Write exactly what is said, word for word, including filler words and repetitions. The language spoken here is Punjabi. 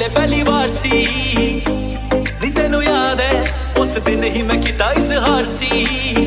ਵੇਲੇ ਪਹਿਲੀ ਵਾਰ ਸੀ ਨੀ ਤੈਨੂੰ ਯਾਦ ਹੈ ਉਸ ਦਿਨ ਹੀ ਮੈਂ ਕੀਤਾ ਇਜ਼ਹਾਰ ਸੀ